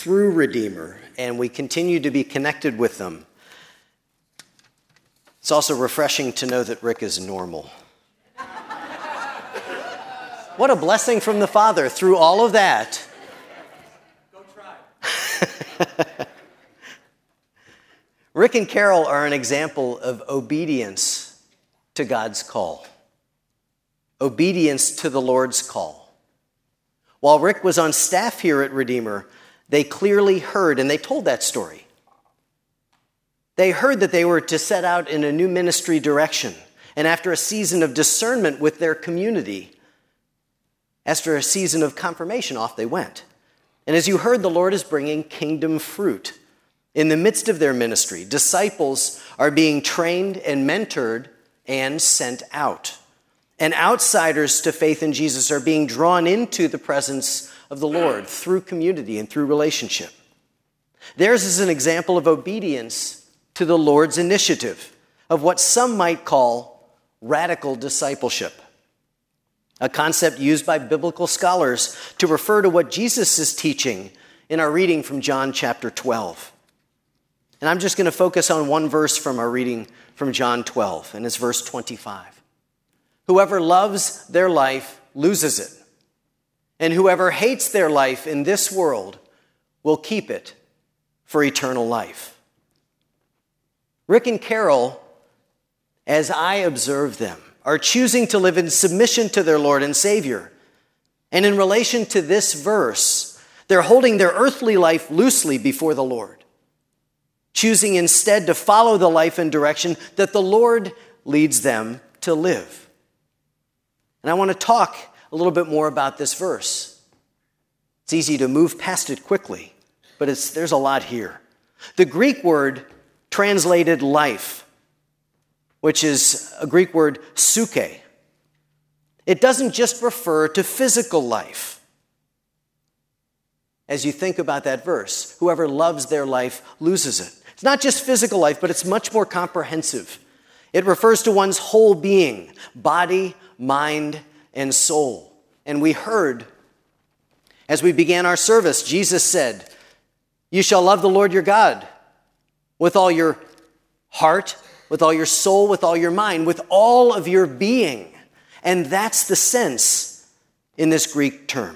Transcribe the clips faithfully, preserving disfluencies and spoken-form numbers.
through Redeemer, and we continue to be connected with them. It's also refreshing to know that Rick is normal. What a blessing from the Father through all of that. Go try. Rick and Carol are an example of obedience to God's call. Obedience to the Lord's call. While Rick was on staff here at Redeemer, they clearly heard, and they told that story. They heard that they were to set out in a new ministry direction, and after a season of discernment with their community, after a season of confirmation, off they went. And as you heard, the Lord is bringing kingdom fruit. In the midst of their ministry, disciples are being trained and mentored and sent out. And outsiders to faith in Jesus are being drawn into the presence of the Lord through community and through relationship. Theirs is an example of obedience to the Lord's initiative, of what some might call radical discipleship, a concept used by biblical scholars to refer to what Jesus is teaching in our reading from John chapter twelve. And I'm just going to focus on one verse from our reading from John twelve, and it's verse twenty-five. Whoever loves their life loses it, and whoever hates their life in this world will keep it for eternal life. Rick and Carol, as I observe them, are choosing to live in submission to their Lord and Savior. And in relation to this verse, they're holding their earthly life loosely before the Lord, choosing instead to follow the life and direction that the Lord leads them to live. And I want to talk a little bit more about this verse. It's easy to move past it quickly, but it's, there's a lot here. The Greek word translated life, which is a Greek word suke. It doesn't just refer to physical life. As you think about that verse, whoever loves their life loses it. It's not just physical life, but it's much more comprehensive. It refers to one's whole being, body, mind, and soul. And we heard, as we began our service, Jesus said, "You shall love the Lord your God with all your heart, with all your soul, with all your mind, with all of your being." And that's the sense in this Greek term.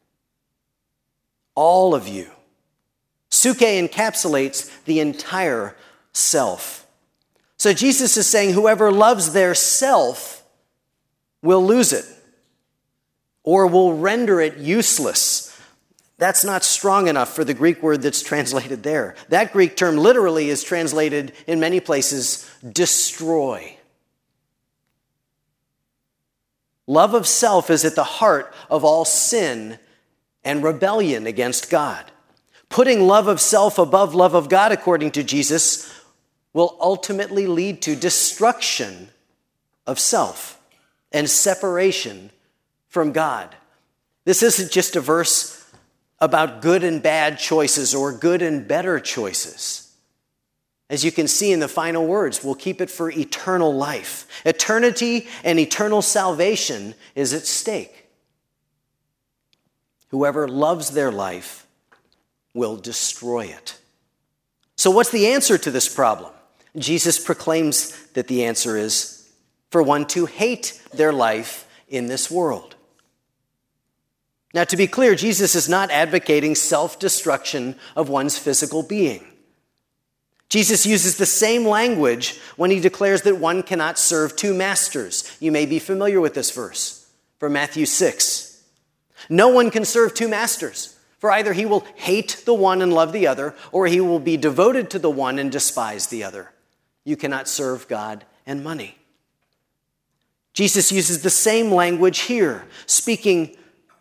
All of you. Suke encapsulates the entire self. So Jesus is saying whoever loves their self will lose it or will render it useless. That's not strong enough for the Greek word that's translated there. That Greek term literally is translated in many places, destroy. Love of self is at the heart of all sin and rebellion against God. Putting love of self above love of God, according to Jesus, will ultimately lead to destruction of self and separation from God. This isn't just a verse about good and bad choices or good and better choices. As you can see in the final words, we'll keep it for eternal life. Eternity and eternal salvation is at stake. Whoever loves their life will destroy it. So what's the answer to this problem? Jesus proclaims that the answer is for one to hate their life in this world. Now, to be clear, Jesus is not advocating self-destruction of one's physical being. Jesus uses the same language when he declares that one cannot serve two masters. You may be familiar with this verse from Matthew six. No one can serve two masters, for either he will hate the one and love the other, or he will be devoted to the one and despise the other. You cannot serve God and money. Jesus uses the same language here, speaking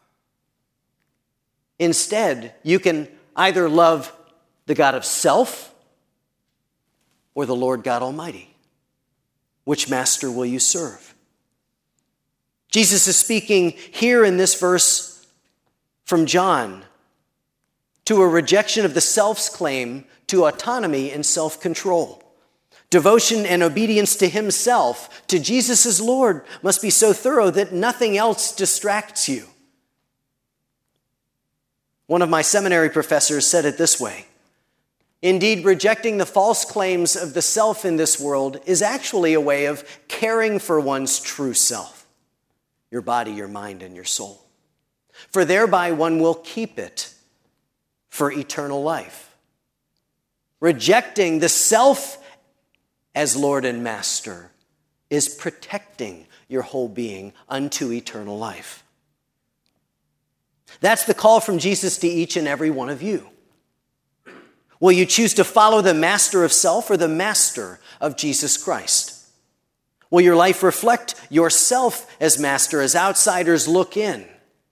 instead, you can either love the God of self or the Lord God Almighty. Which master will you serve? Jesus is speaking here in this verse from John to a rejection of the self's claim to autonomy and self-control. Devotion and obedience to himself, to Jesus as Lord, must be so thorough that nothing else distracts you. One of my seminary professors said it this way: indeed, rejecting the false claims of the self in this world is actually a way of caring for one's true self, your body, your mind, and your soul. For thereby one will keep it for eternal life. Rejecting the self as Lord and Master is protecting your whole being unto eternal life. That's the call from Jesus to each and every one of you. Will you choose to follow the master of self or the master of Jesus Christ? Will your life reflect yourself as master as outsiders look in?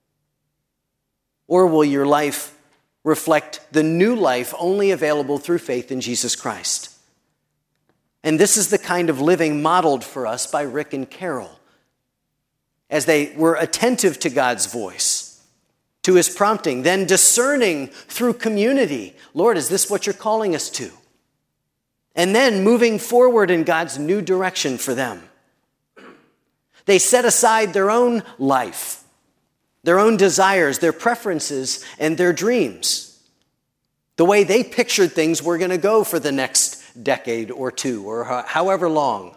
Or will your life reflect the new life only available through faith in Jesus Christ? And this is the kind of living modeled for us by Rick and Carol, as they were attentive to God's voice, to his prompting, then discerning through community, Lord, is this what you're calling us to? And then moving forward in God's new direction for them. They set aside their own life, their own desires, their preferences, and their dreams. The way they pictured things were going to go for the next decade or two, or however long.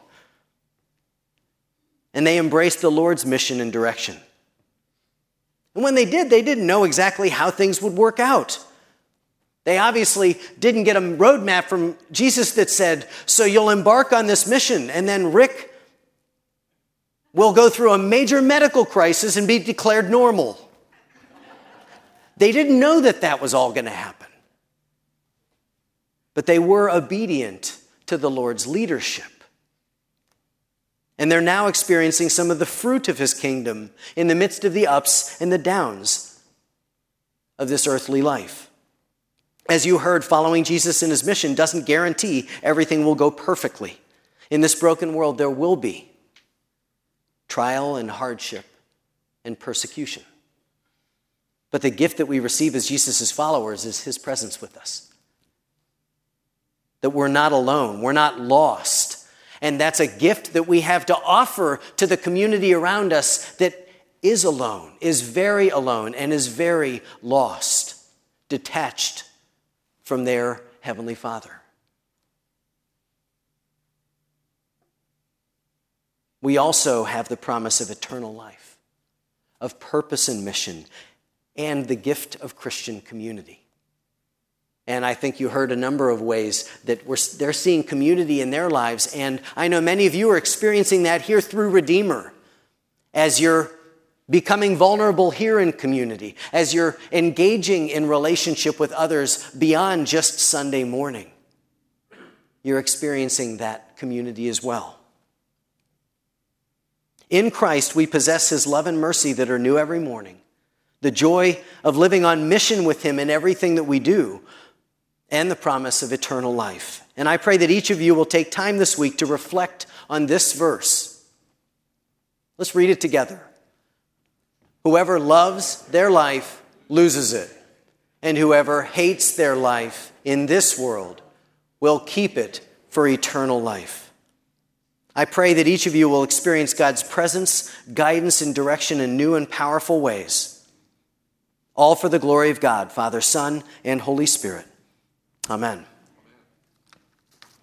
And they embraced the Lord's mission and direction. And when they did, they didn't know exactly how things would work out. They obviously didn't get a roadmap from Jesus that said, so you'll embark on this mission, and then Rick will go through a major medical crisis and be declared normal. They didn't know that that was all going to happen. But they were obedient to the Lord's leadership. And they're now experiencing some of the fruit of his kingdom in the midst of the ups and the downs of this earthly life. As you heard, following Jesus in his mission doesn't guarantee everything will go perfectly. In this broken world, there will be trial and hardship and persecution. But the gift that we receive as Jesus' followers is his presence with us. That we're not alone, we're not lost. And that's a gift that we have to offer to the community around us that is alone, is very alone, and is very lost, detached from their Heavenly Father. We also have the promise of eternal life, of purpose and mission, and the gift of Christian community. And I think you heard a number of ways that we're, they're seeing community in their lives. And I know many of you are experiencing that here through Redeemer, as you're becoming vulnerable here in community, as you're engaging in relationship with others beyond just Sunday morning. You're experiencing that community as well. In Christ, we possess his love and mercy that are new every morning, the joy of living on mission with him in everything that we do, and the promise of eternal life. And I pray that each of you will take time this week to reflect on this verse. Let's read it together. Whoever loves their life loses it, and whoever hates their life in this world will keep it for eternal life. I pray that each of you will experience God's presence, guidance, and direction in new and powerful ways. All for the glory of God, Father, Son, and Holy Spirit. Amen.